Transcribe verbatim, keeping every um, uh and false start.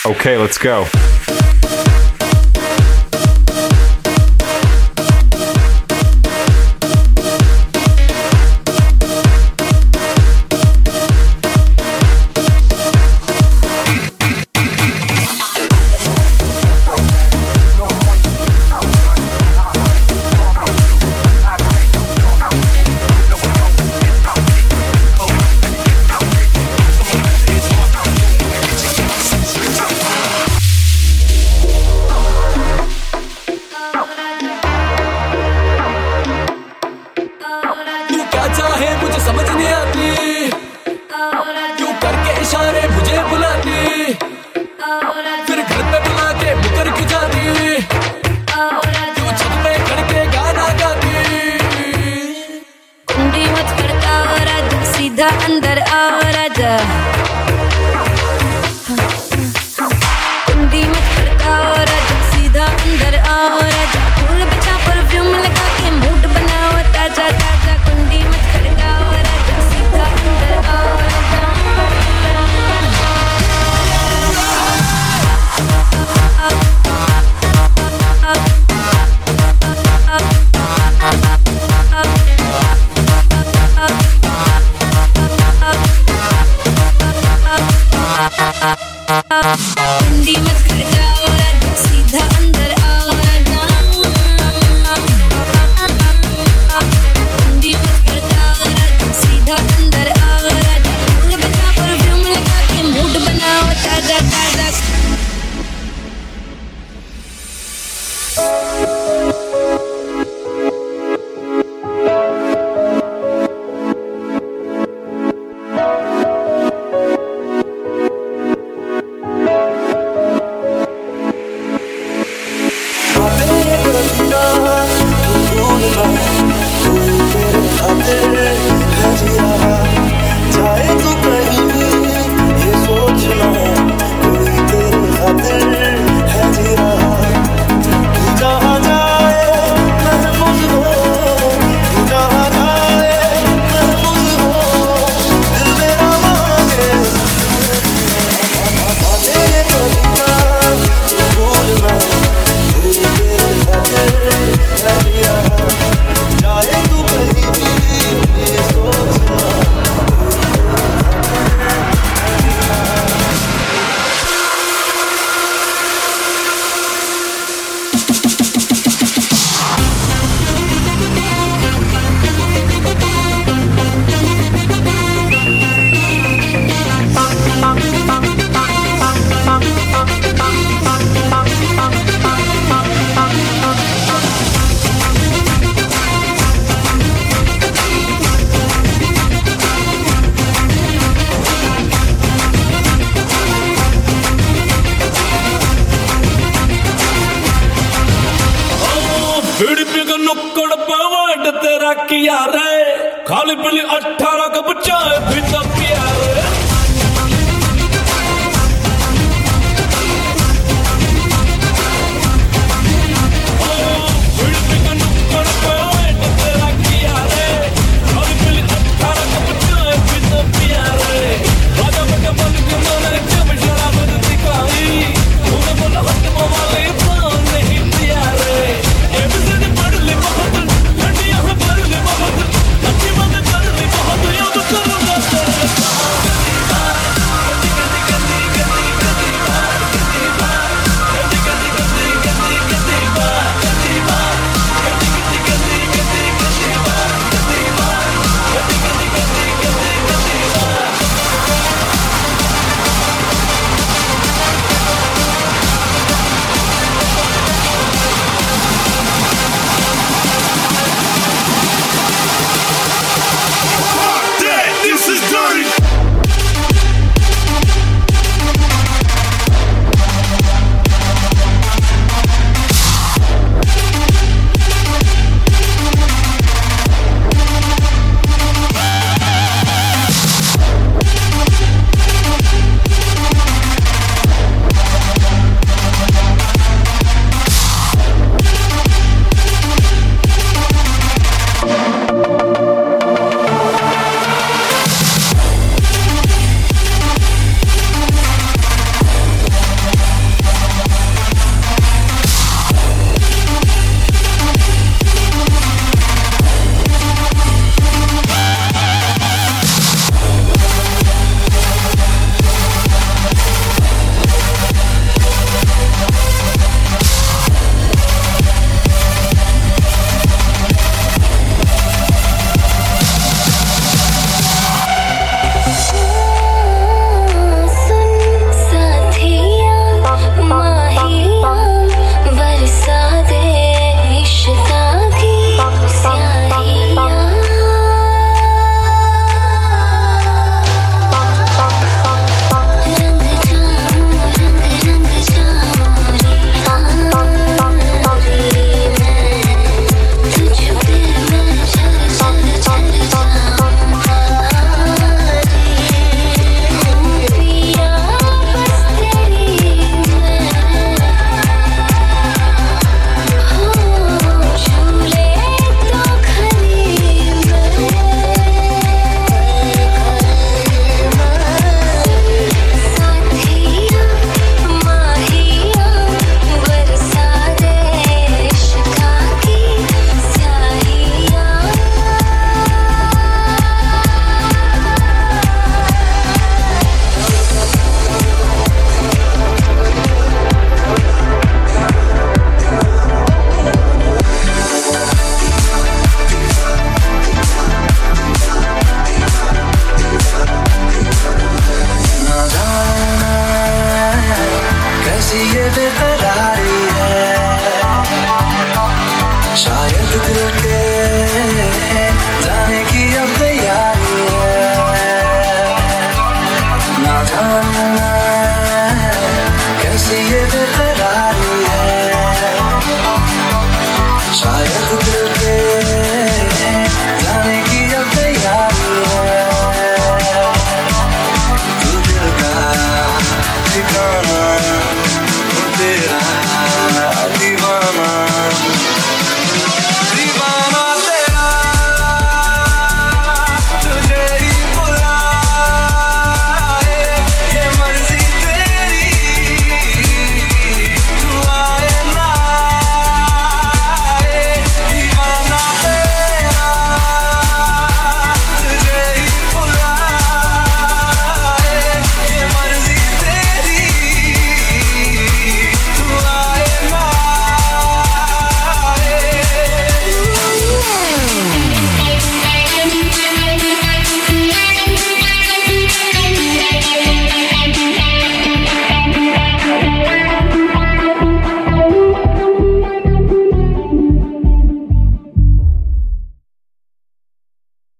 Okay, let's go. चाहे मुझे समझ नहीं आती, क्यों करके इशारे मुझे बुलाती, फिर घर पे बुला के मुकर की जाती, क्यों छत पे खड़ के गाना गाती। कुंडी मत खड़काओ राजा, सीधा अंदर आओ राजा। कुंडी मत खड़काओ राजा, सीधा अंदर आओ राजा। फूल बिछा परफ्यूम लगा के मूड बनाओ ताजा ताजा। कुंडी मत खड़काओ राजा, सीधा अंदर आओ राजा। कुंडी मत खड़काओ राजा, सीधा अंदर आओ राजा। कुंडी मत खड़काओ राजा, सीधा अंदर आओ राजा। फूल बिछा परफ्यूम लगा के मूड बनाओ ताजा ताजा। नुक्कड़ पवाड तेरा किया रे, खाली पीली अठारह का बच्चा है भी तो पिया रे। नुक्कड़ पवाड तेरा किया रे, खाली पीली अठारह का बच्चा है भी तो पिया रे। राजा बेटा बन के मैंने जब शराब दिखाई, उन्हें बोला हट वाले पान नहीं पिया रे। एबीसीडी पढ़ ले बहुत, लड़ियां भर ले बहुत, बेकरारी है, शायद दिल के जाने की अब तैयारी है, ना जानना कैसी ये बेकरारी है, शायद दिल